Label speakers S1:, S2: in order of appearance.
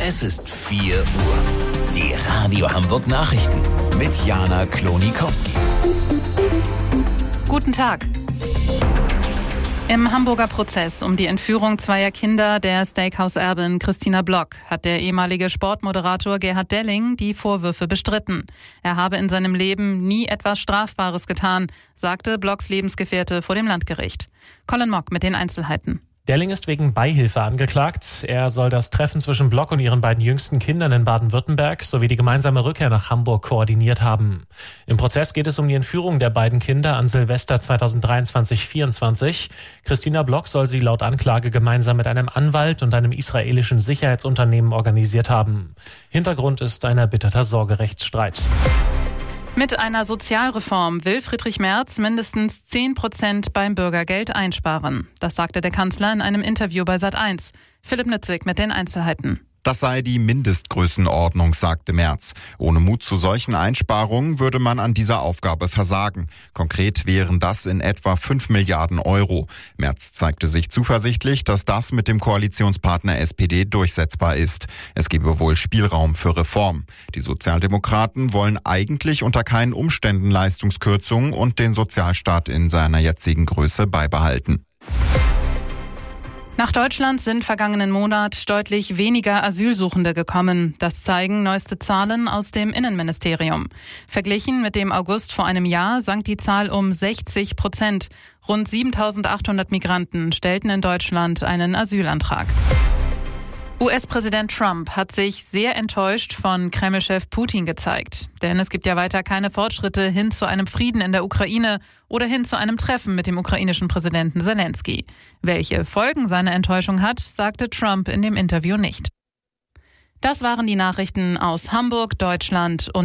S1: Es ist 4 Uhr. Die Radio Hamburg Nachrichten mit Jana Klonikowski.
S2: Guten Tag. Im Hamburger Prozess um die Entführung zweier Kinder der Steakhouse-Erbin Christina Block hat der ehemalige Sportmoderator Gerhard Delling die Vorwürfe bestritten. Er habe in seinem Leben nie etwas Strafbares getan, sagte Blocks Lebensgefährte vor dem Landgericht. Colin Mock mit den Einzelheiten.
S3: Delling ist wegen Beihilfe angeklagt. Er soll das Treffen zwischen Block und ihren beiden jüngsten Kindern in Baden-Württemberg sowie die gemeinsame Rückkehr nach Hamburg koordiniert haben. Im Prozess geht es um die Entführung der beiden Kinder an Silvester 2023-24. Christina Block soll sie laut Anklage gemeinsam mit einem Anwalt und einem israelischen Sicherheitsunternehmen organisiert haben. Hintergrund ist ein erbitterter Sorgerechtsstreit.
S2: Mit einer Sozialreform will Friedrich Merz mindestens 10% beim Bürgergeld einsparen. Das sagte der Kanzler in einem Interview bei Sat.1. Philipp Nützig mit den Einzelheiten.
S4: Das sei die Mindestgrößenordnung, sagte Merz. Ohne Mut zu solchen Einsparungen würde man an dieser Aufgabe versagen. Konkret wären das in etwa 5 Milliarden Euro. Merz zeigte sich zuversichtlich, dass das mit dem Koalitionspartner SPD durchsetzbar ist. Es gebe wohl Spielraum für Reform. Die Sozialdemokraten wollen eigentlich unter keinen Umständen Leistungskürzungen und den Sozialstaat in seiner jetzigen Größe beibehalten.
S2: Nach Deutschland sind vergangenen Monat deutlich weniger Asylsuchende gekommen. Das zeigen neueste Zahlen aus dem Innenministerium. Verglichen mit dem August vor einem Jahr sank die Zahl um 60%. Rund 7.800 Migranten stellten in Deutschland einen Asylantrag. US-Präsident Trump hat sich sehr enttäuscht von Kreml-Chef Putin gezeigt. Denn es gibt ja weiter keine Fortschritte hin zu einem Frieden in der Ukraine oder hin zu einem Treffen mit dem ukrainischen Präsidenten Zelensky. Welche Folgen seine Enttäuschung hat, sagte Trump in dem Interview nicht. Das waren die Nachrichten aus Hamburg, Deutschland und